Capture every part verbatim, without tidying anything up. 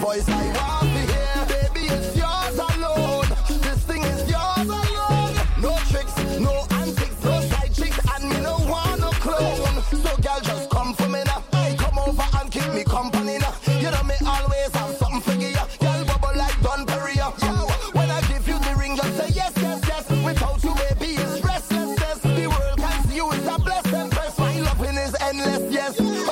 voice I want to hear. Baby, it's yours alone. This thing is yours alone. No tricks, no antics, no side chicks, and me no want no clone. So girl, just come for me now. Come over and keep me company now. You know me always have something for you. Girl, bubble like Don Perignon. Yo, when I give you the ring, just say yes, yes, yes. Without you, baby, it's restlessness. The world can see you, it's a blessing. Press my loving is endless, yes.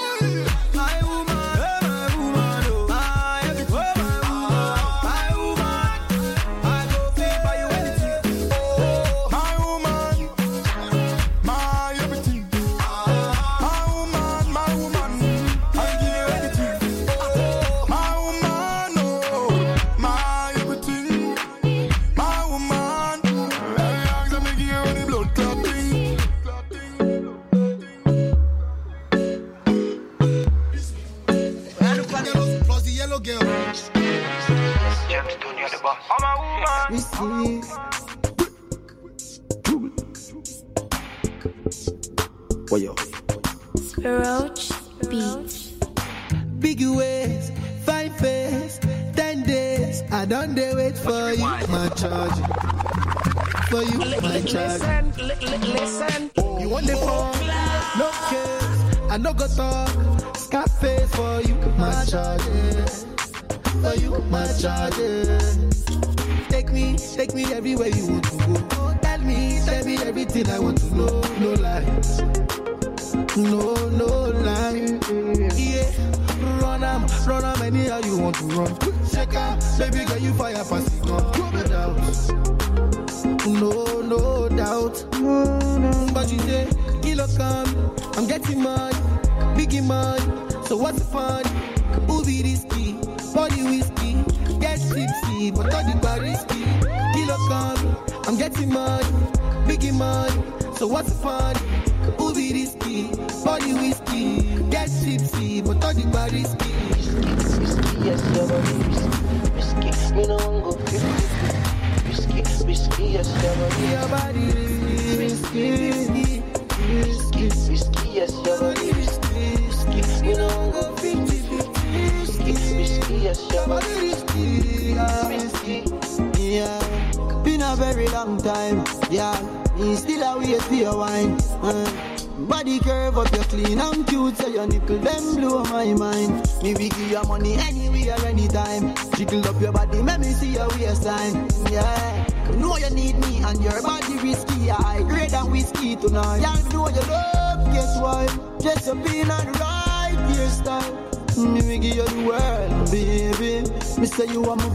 Roach Beats. Big ways, fine face, ten days. I don't dare wait for you, my charge. For you, my charge. Listen, you want the phone? No case. I no go talk. Scarface for you, my charge. For you, my charge. Take me, take me everywhere you want to go. Tell me, tell me everything I want to know. No lies. No, no lie. Yeah, run am, run am anyhow you want to run. Shake am, baby girl you fire pass it on. No doubt, no, no doubt. But you say, kilo come, I'm getting money, biggie money. So what's the fun? Who be risky? Body whiskey, get tipsy, but all the bar risky. Kilo come, I'm getting money, biggie money. So what's the fun? Who be risky? Body whiskey, get tipsy, but all the bar risky. Risky, yes, your body risky. Risky, me no one go fifty. Risky, risky, yes, your body. Your body risky, risky, risky, risky, yes, your body risky. Risky, me no one go fifty, fifty. Risky, risky, yes, your body risky. Risky, yeah. Been a very long time, yeah. You still a wait for your wine. Uh. Body curve up, you clean and cute, so your nipple them blow my mind. Me we give you money anywhere, anytime. Jiggle up your body, let me see your waistline. Yeah, you know you need me and your body risky. I grade and whiskey tonight. Yeah, you know you love, guess why? Just up in and right hairstyle. Me we give you the world, baby. Me say you are my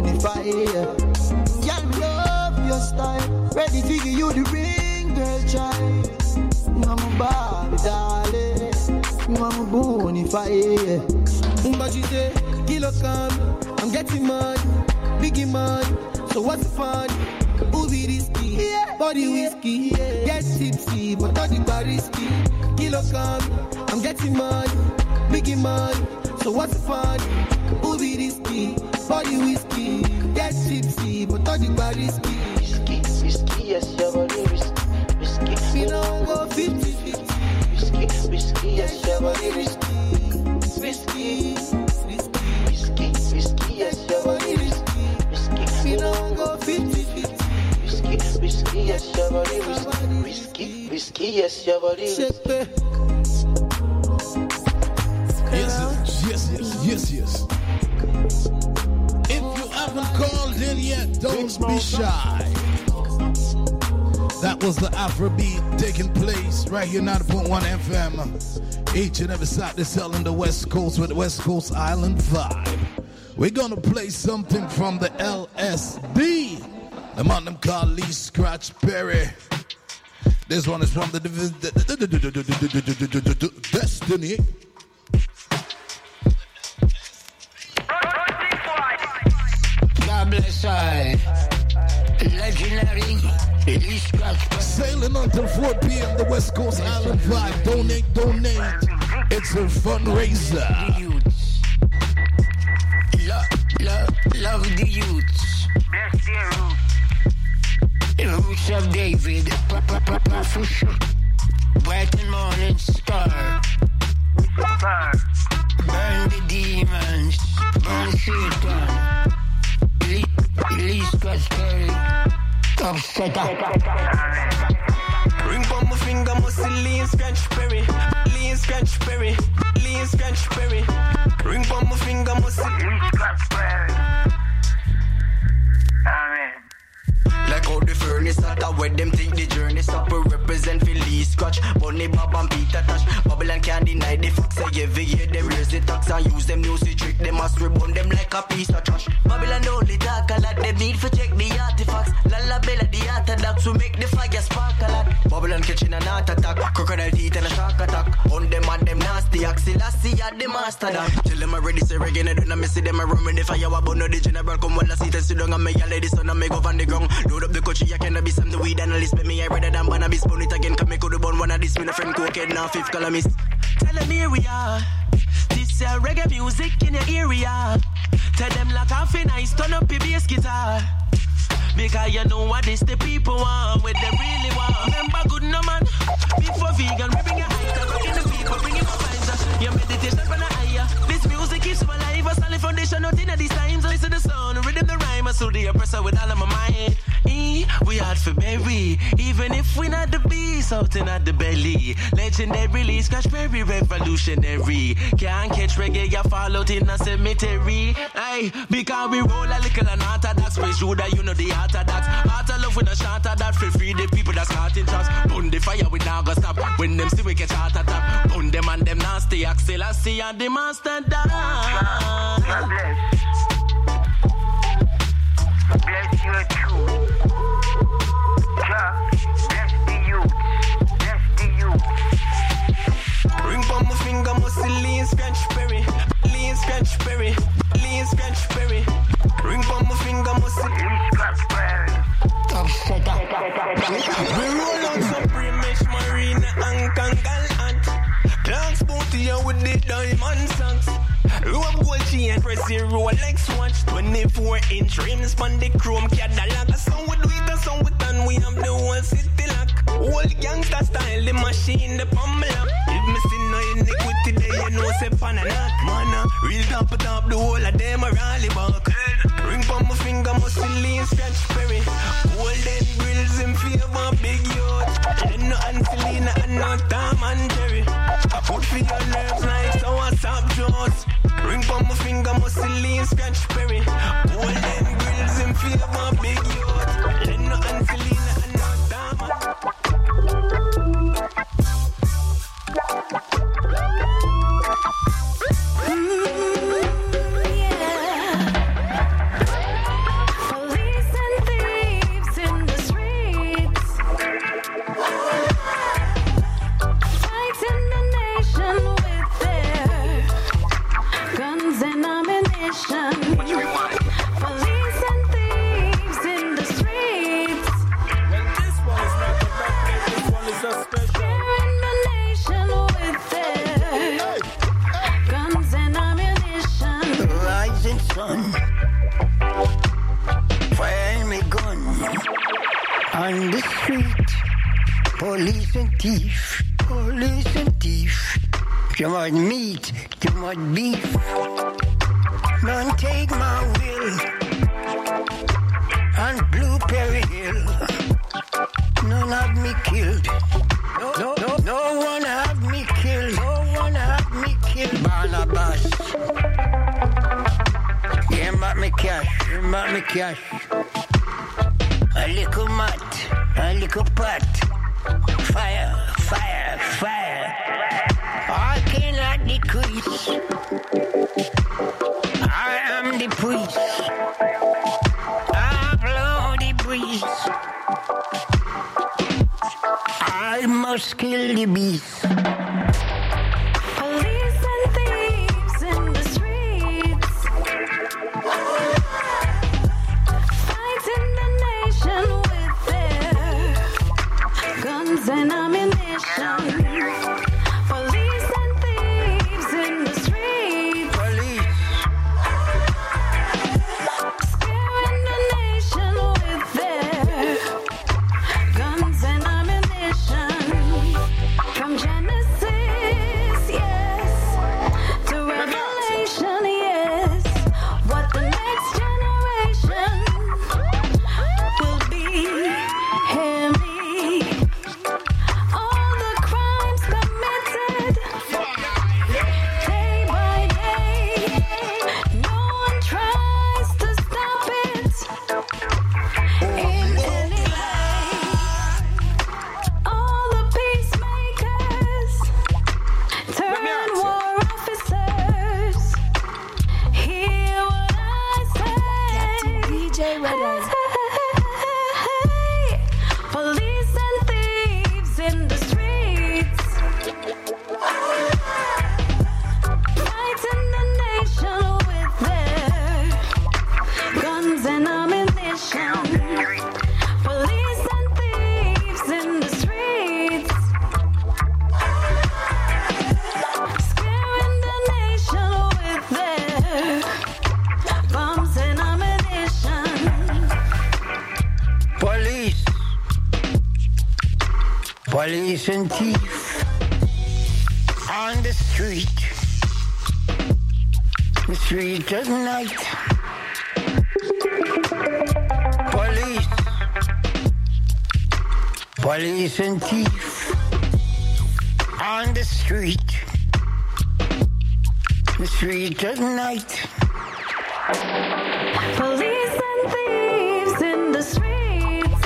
bonfire. Yeah, me love your style. Ready to give you the ring, girl, child. I'm a Barbie, darling. I'm a bonfire. But you say, kilo come, I'm getting money, biggie money. So what's the fun? Who be risky? Yeah. Body whiskey, yeah. Get tipsy, but all the bar risky. Kilo come, I'm getting money, biggie money. So what's the fun? Who be risky? Body whiskey, get tipsy, but all the bar risky. Risky, risky, yes, your body risky. We don't go fifty fifty. Risky, risky, yes, your body risky. Risky, risky, risky, yes, your body risky. Risky, we don't go fifty fifty. Risky, risky, yes, your body risky. Risky, risky, yes, your body risky. Yes, yes, yes, yes, yes. If you haven't called in yet, don't be shy. That was the Afrobeat taking place right here, ninety point one F M. Each and every Saturday selling the West Coast with the West Coast Island vibe. We're gonna play something from the L S D. The man them called Lee Scratch Perry. This one is from the Destiny. God bless I. Legendary. Sailing until four p.m. the West Coast Island vibe. Donate, donate. It's a fundraiser. Love, love, love the youths. Bless their roots. Roots of David. Bright and morning star. Burn the demons. Burn Satan. Lee Scott Perry. Upsetter. Ring on my finger, must see Lee Scratch Perry. Lee Scratch Perry. Lee Scratch Perry. Ring on my finger, must see Lee Scratch Perry. Amen. Like how the furnace at a where them think the journey stop. We represent for Lee Scratch, Bunny Bob and Peter Tosh. Babylon can't deny the facts. Say every year them raise the tax and use them new trick. They must rebond them like a piece of trash. Babylon only talk a lot. They need to check the artifacts. Lala Bella the orthodox will make the fire spark a lot. Babylon catching an heart attack, crocodile teeth and a shark attack. On them and them nasty axil. I see ya the master that. Tell them I ready say reggae. I don't miss them. I run with the fire. I burn the general. Come while I sit and sit down and make a lady son and make off on the ground. Load up the country, I cannot be some the weed analyst. But me, I rather than banana be spoon it again. Come make out the bun one of this. Me, a friend cocaine, now fifth columnist. Tell them here we are. This is uh, reggae music in your area. Tell them like half a nice, turn up your bass guitar. Because you know what this the people want, what they really want. Remember good no man, before vegan, we bring your height, rocking the people, bring it up fines. Your meditation from the higher. This music keeps you alive, a solid foundation, nothing at these times. Listen the sound, rhythm the rhyme, so the oppressor with all of my mind. E, we hard for berry, even if we not the beast, something at the belly. Legendary, Scratch Perry, revolutionary. Can't catch reggae, you fall out in a cemetery. Hey, because we roll a little and orthodox, praise Judah, you know the orthodox. Heart of love with a shot of that, free free the people that's caught in traps. Burn the fire, we now go stop. When them see we catch heart attack. Burn them and them nasty, Axel, I see and the master down. God bless. Bless you too. Bless the youth. Bless the youth. Ring on my finger, must see Lee Scratch Perry. Lee Scratch Perry. Lee Scratch Perry. Ring on my finger, must see Lee Scratch Perry. We roll out Supreme Mesh Marina and Kangal Ant. Clark's booty here with the diamond socks. Rope gold chain, press your Rolex watch. twenty-four inch rims on the chrome Cadillac. A song with it, a song with done. We have the whole city lock. Old gangster style, the machine, the pummeler. If me see no iniquity there, you know say pan and not. Man, real top of top, the whole of them are rally back. Ring on my finger, must see Lee Scratch Perry. Golden grills in favor, big yacht. Then no Angelina and no Tom and Jerry. I put for your nerves like sour sap jaws. Ring on my finger, must see Lee Scratch Perry. Golden grills in favor, big yacht. Then no Angelina and no Tom. On the street, police and thief, police and thief. You want meat, you want beef. None take my will on Blueberry Hill. None have me killed. No, no, no, no one have me killed. No one have me killed. Barnabas. Give back me cash, give back me cash. A little mat, a little pot. Fire, fire, fire. I cannot decrease. I am the priest. I blow the breeze. I must kill the beast. Police and thieves in the streets, fighting the nation with their guns and ammunition. Police and thieves in the streets, Police. scaring the nation with their guns and ammunition. From Genesis Police and thief on the street, the street at night. Police, police and thief on the street, the street at night. Police and thieves in the streets,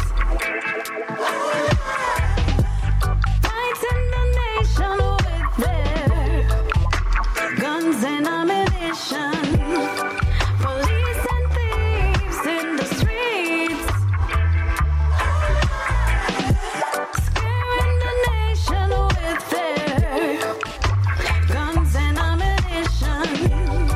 fighting the nation with their guns and ammunition. Police and thieves in the streets, scaring the nation with their guns and ammunition.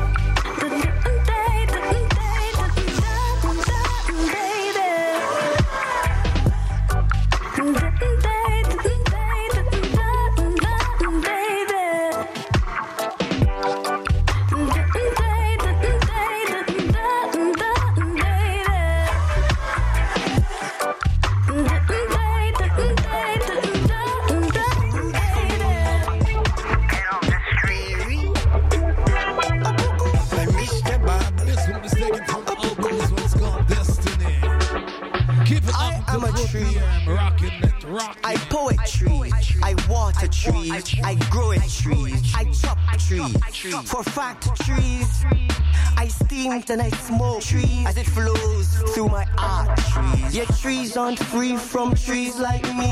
I poetry, I water trees, I grow a tree, I chop trees for factories. I steam and I smoke trees as it flows through my arteries. Yet trees aren't free from trees like me.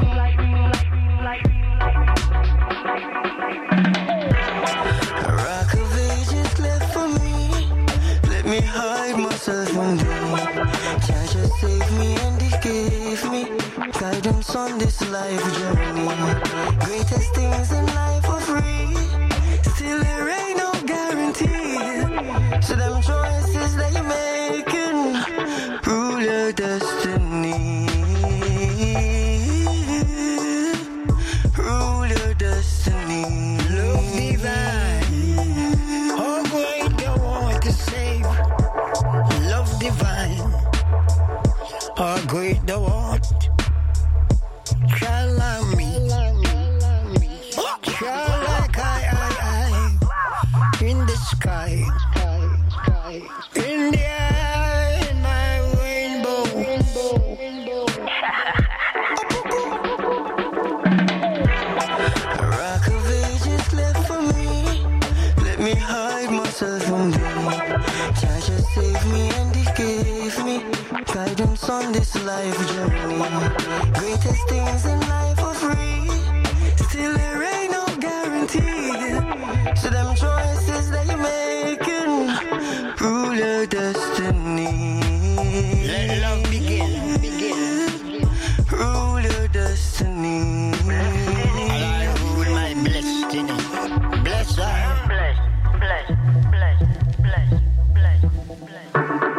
A rock of ages left for me. Let me hide myself from them. Jah just saved me and he gave me guidance on this life journey. Greatest things in life are free. Still there ain't no guarantee. So them choices that you're making rule your destiny. Rule your destiny. Love divine. Oh, great, I want to save. Love divine. Oh, great, I want. Shall I me? Shall like I, I, I, in the sky, in the air, in my rainbow. A rock of ages left for me. Let me hide myself from them. Jah just saved me and he gave me guidance on this life journey. Greatest things in life are free. Still there ain't no guarantee. So them choices that you're making rule your destiny. Let love begin, begin. Rule your destiny. I rule my destiny. Bless her. Bless, bless, bless, bless, bless, bless.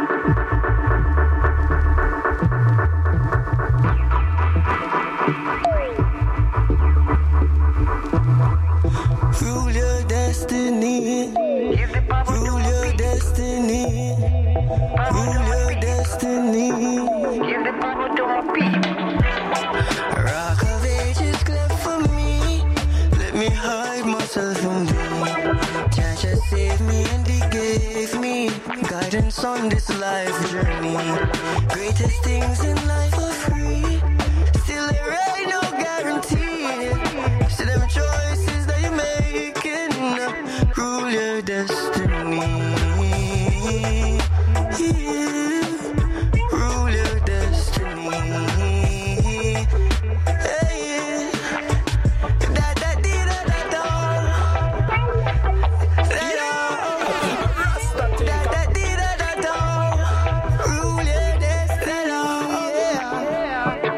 Rule your destiny. Rule your destiny. Rule your destiny. Give the power to my people. Rock of ages cleft for me. Let me hide myself from them. Jah just saved me and he gave me guidance on this life journey. Greatest things in life are free. Still there ain't no guarantee. So them choices that you're making rule your destiny. Rule your destiny. Hey, da da dee da da da. Da da dee da da da. Rule your destiny. Yeah.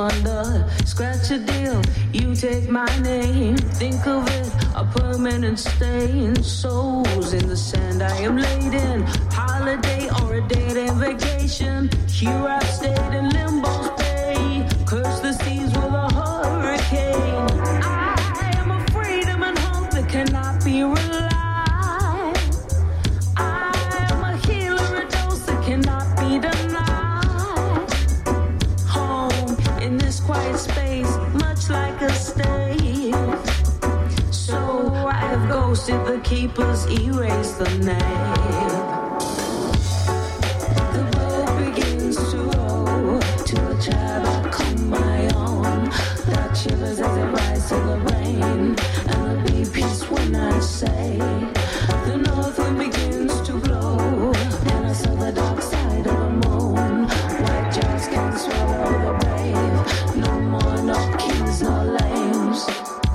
wonder. Scratch a deal, you take my name. Think of it, a permanent stain. Souls in the sand, I am laden. Holiday or a dating vacation. Here I've stayed in limbo's bay. Curse the seas with a hurricane. I am a freedom and hope that cannot be relied. I am a healer, a dose that cannot be denied. Home in this quiet space, much like a stage. So I have ghosted the keepers, erased the name. The boat begins to roll to a child I call my own. That shivers as it rises to the rain, and there'll be peace when I say the north wind begins to blow, and I saw the dark side of the moon. White jaws can't swallow the brave. No more, no kings, no lames.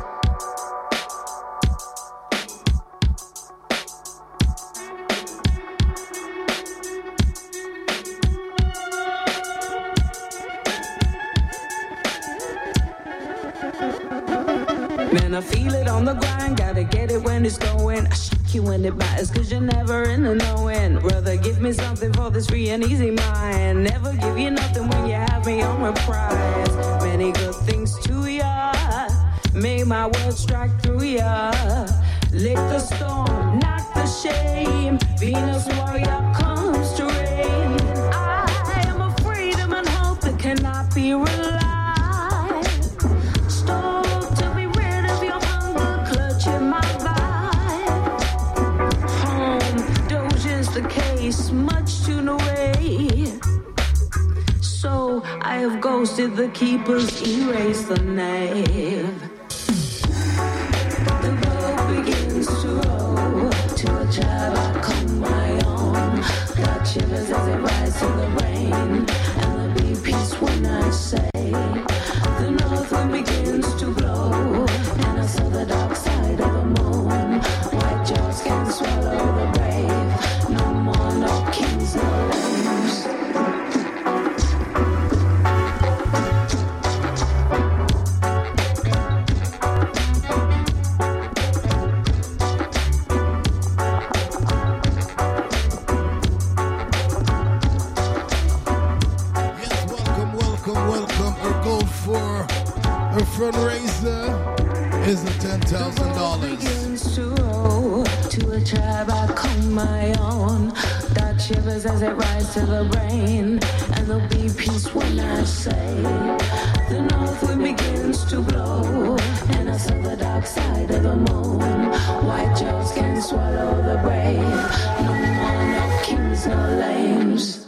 Man, I feel it on the grind, gotta get it when it's going. I shock you when it matters, cause you're never in the knowing. Brother, give me something for this free and easy mind. Never give you nothing when you have me on my prize. Many good things to ya, may my words strike through ya. Lick the storm, knock the shame. Venus warrior comes to reign. I am a freedom and hope that cannot be relied. Much tuned away, so I have ghosted the keepers, erased the name. The boat begins to roll to a child I call my own. Got shivers as it rises to the rain, and there'll be peace when I say the north wind begins to blow, and I saw the dark side of the moon. White jaws can't swallow the brave. No more, no kings, no lames. Yes, welcome, welcome, welcome. Our goal for our fundraiser is a ten thousand dollars. To a tribe I call my own. That shivers as it rises to the brain, and there'll be peace when I say the north wind begins to blow, and I saw the dark side of the moon. White jaws can swallow the brave. No more, no kings, no lames.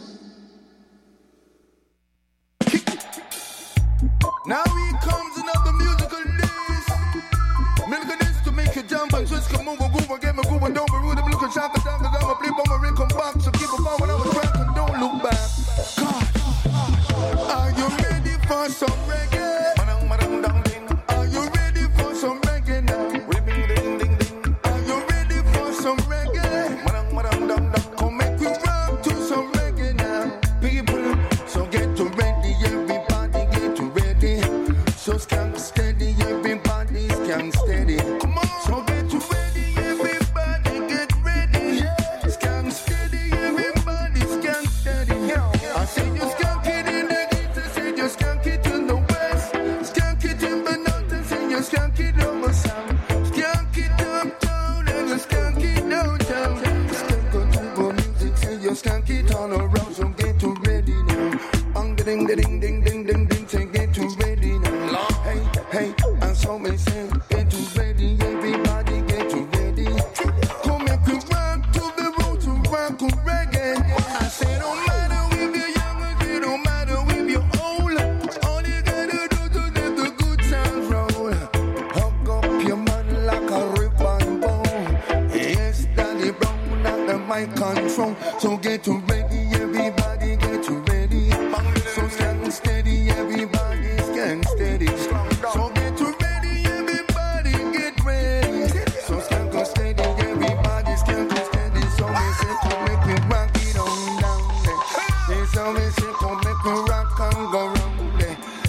Now here comes another musical news. Musical news to make you jump and twist, come over, groove, and get me groove, and don't be rude. I'm looking sharp and down, cause I'm a flip on my ring, come back. So keep it forward, I'm a track and don't look back. God, are you ready for some reggae? Are you ready for some reggae now? Are you ready for some reggae? Come make we rock to some reggae now, people. So get to ready, everybody get to ready. So skank steady, everybody skank steady. Come on, so get to ready, everybody get ready. Skank steady, everybody skank steady. I say you skank it in the east, I say you skank it in the west. Skank it in the north, I say you skank it over south. Skank it uptown and you skank it downtown. Skank on turbo music, say you skank it all around. So get to ready now. Bang ding ding ding ding ding ding, say get to ready now. Hey hey, and so me say get to ready, everybody get to ready. Come make we rock to the road to rock on reggae. I say no matter if you're young or it don't matter if you're old. All you gotta do to let the good sounds roll. Hug up your man like a ribbon bow. Yes, Daddy Brown at the mic control. So get to ready, everybody get to ready. So stand steady, everybody stand steady. So get to ready, everybody get ready. So stand go steady, everybody stand go steady. So me say to make me rock it on down there. Hey, so me say to make me rock and go round there. Yes,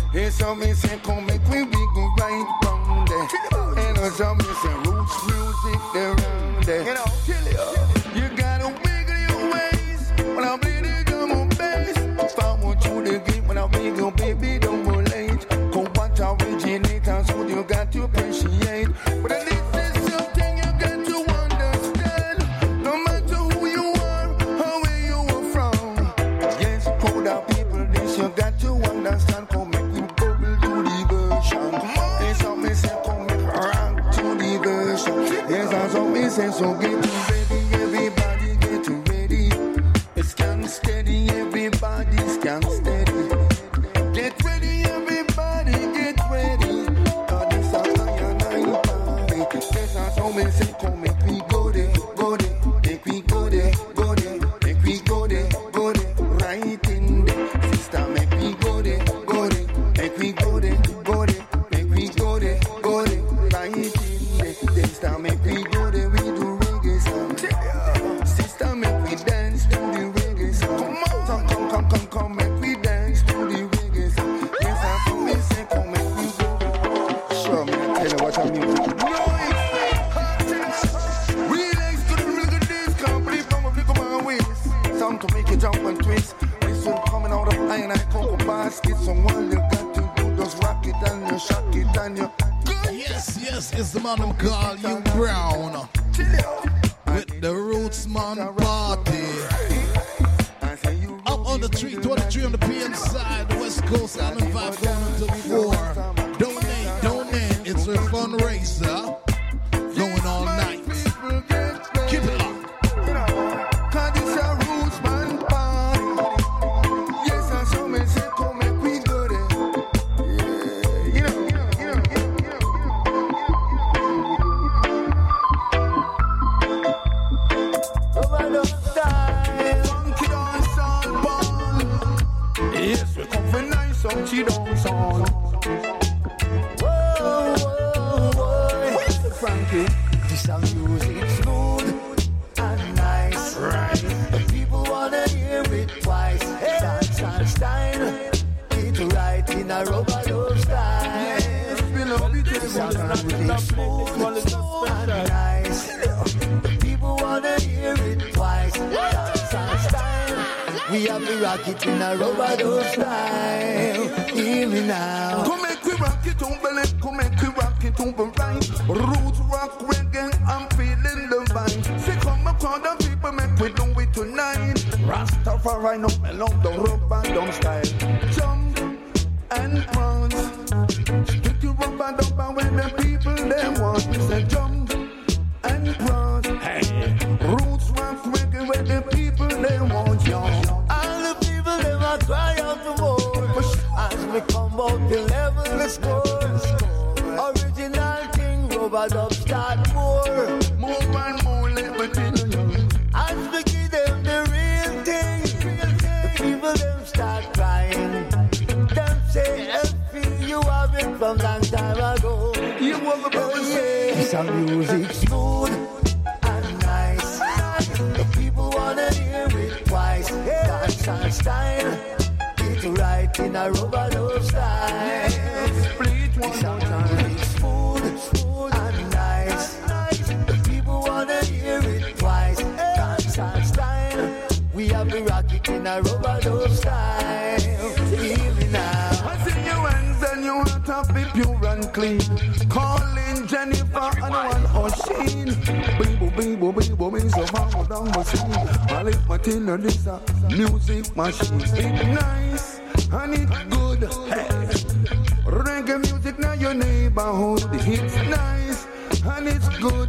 so me say come make we wiggle right round there. And so me say roots music there round there. You know, kill you. You gotta wiggle your waist when I play the drum on bass. Follow through the gate when I wiggle, baby, don't go late. Come watch originators, so you got to appreciate. But this is something you got to understand. No matter who you are, or where you are from. Yes, hold out people, this you got to understand. Come make you bubble to the version. Yes, I me say come make rock to the version. Yes, I saw me say so get ready, everybody get ready. It's scan steady, everybody scan steady. Get ready, everybody get ready. Cause this a iron night party. Yes, I saw me say come make we go there, go there. Make we go there, go there. Make we go there, go there. Right in there. Sister, make we go there, go there. Make we go there, go there. Make we go there, go there. Right in there. Sister, make we go there. We do reggae song. Sister, make we dance to the reggae song. Come on, come, come, come, come, come. Make we dance to the reggae song. Yes, I saw me say come make we go. Sure, me I tell you what I'm music. Relax to the rhythm of this, can't believe I'm a flick of my waist. Sound to make it jump and twist. This one coming out of iron and cocoa basket. Someone you got to do, just rock it and you shock it and you. Yes, yes, it's the man who call you Brown. With the Roots Man Party. Up on the three twenty-three on the P M side, the West Coast Island Vibe going until four. Donate, donate, it's a fundraiser. Going all night. Keep it locked. Cause it's a Roots Man party. Yes, I saw me say come make we go there. Yeah, you know, you know, you know, you know, you know. Overdose style, funky dance on ball. Yes, we come for nice funky dance on. Whoa, whoa, whoa, Frankie, this a music smooth and nice. Right. The people wanna hear it twice. Dance and style, it's right in a rubber dove style. Yes, we love it. This a music smooth and nice. The people wanna hear it twice. Dance and style, we have the rocket in a rubber dove style. Hear me now. Come make we rock it on belly, come make we rock it on the right. Roots rock reggae, I'm feeling the vibe. Say come up on the people, make we do it tonight. Rastafari no along the rubber dub style. Jump and bounce, stick the rubber dub when the people they want. Say jump and bounce, hey. Roots rock reggae when the people they want, yo. All the people they want cry out the more. As we come out the level the scores. Original thing, rubber dub start more. More and more, let me tell you. As we give them the real thing, the people them start crying. Them say, F P, you have it from long time ago. You want to say, it's a music smooth and nice. The people wanna hear it twice. Dance and style, it's right in a rubber dub style. Split one more time. It's smooth, smooth and nice. The people wanna hear it twice. Dance and style, we have the rocket in a rubber dub style. Hear me now. I see your hands and your heart up be pure and clean. Calling Jennifer and one O'Sheen. Bibo, bibo, bibo, bibo, so far down the scene. I lift my tin and this a music machine. It's nice and it's good. Hey. Reggae music now your neighborhood. It's nice and it's good.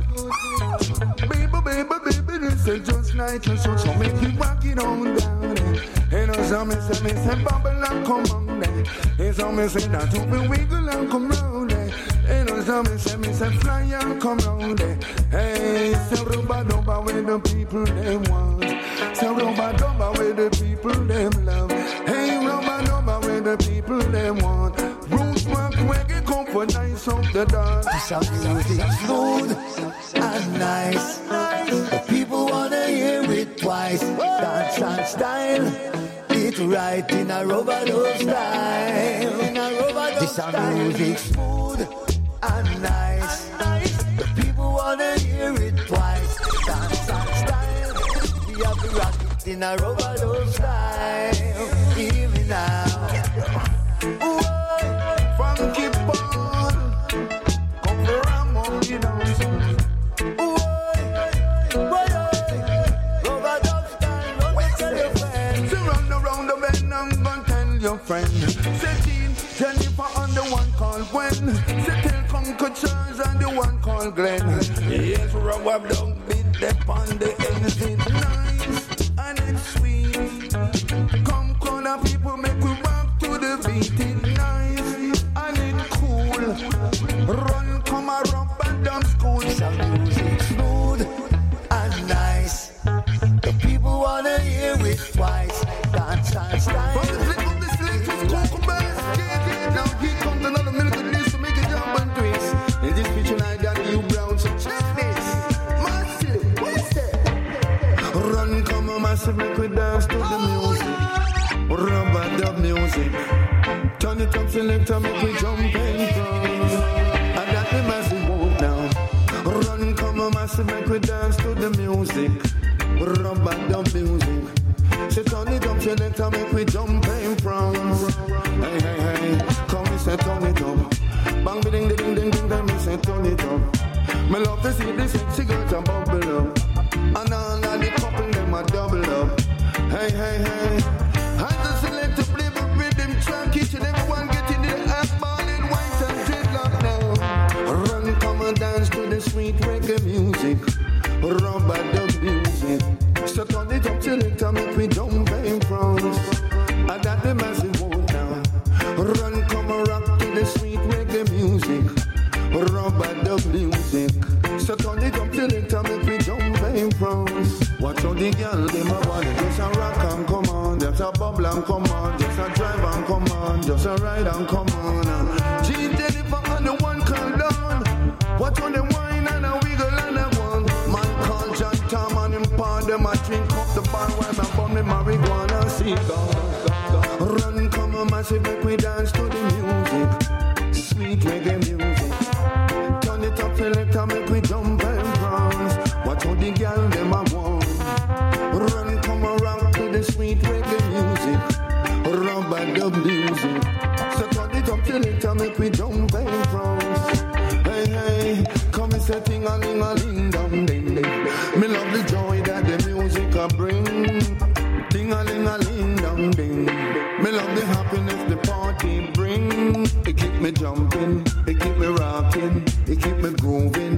Baby, baby, baby, this is just nice and so, so make it rock it on down. And as I say, me say bubble and come on there. And so me say that open wiggle and come round there. And as I say, me say fly and come round there. Hey, say rubber dubber where the people they want. Say rubber dubber where the people they love. Hey, rubber dubber where the people they want. Roots rock reggae come for nice of the dance. This a music smooth and nice. The people wanna hear it twice. Dance and style, it's right in a rubber dub style. In a rubber dub This a music smooth and nice. The people wanna hear it twice. Dance and style. We have to rock it in a rubber style. Hear me now. Ooh, funky ball. Come around, monkey dance. Ooh, boy, rubber dub style. Run and tell your friend. So run around the bend and go tell your friend. Seventeen, Jennifer and the one called Gwen. Settle Conquer Charles and the one called Glenn. Yes, rubber dub beat them on the end. It's nice and it's sweet. Come corner people make we rock to the beat. It's nice and it's cool. Run, come a rock and down school. Some music smooth and nice. The people wanna hear it twice. Dance and style. From the flip of the slate was Coco Basket. Now here comes another minute of this to make it jump and twist. In this picture I got you brown, so check this. Massive, what's that? Run, come on, massive, make we dance to the music. Rubber dub music. Turn it up, selector, make we jump and run. I got the massive move now. Run, come on, massive, make we dance to the music. Rubber dub music. Say turn it up, selector, make we jump and from. Hey, hey, hey, come me say turn it up. Bang, ding, ding, ding, ding, ding, me say turn it up. Me love to see this sexy girl to bubble up. And all of the couple, them a double up. Hey, hey, hey. I just select to play the rhythm track, each and everyone getting the ass ball in white and dreadlock now. Run, come and dance to the sweet reggae music. Rubber dub music. So turn it up till it time make we jump and France. I got the massive mood now. Run, come and rock to the sweet reggae music. Rubber dub music. So turn it up till it time make we jump and France. Watch out the girl, them a want just a rock and come on, just a bubble and come on, just a drive and come on, just a ride and come on. G Jennifer and the one called down. Watch on the wine and a wiggle and a one. Man called John Tom and him part them a drink up the bar while I bum me marijuana cigar. Run, come on, massive, make we dance to the music. Sweet reggae music. Turn it up, selector, make we jump and dance. Watch how the girl them a want. Run, come around to the sweet reggae music. Rubber dub music. So turn it up, selector, make we jump and dance. Hey, hey, come and say ting-a-ling-a-ling dong ding ding. Me love the joy that the music a bring. Ting-a-ling-a-ling dong ding. Me love the happiness the party bring. It keep me jumping, it keep me rocking, it keep me grooving.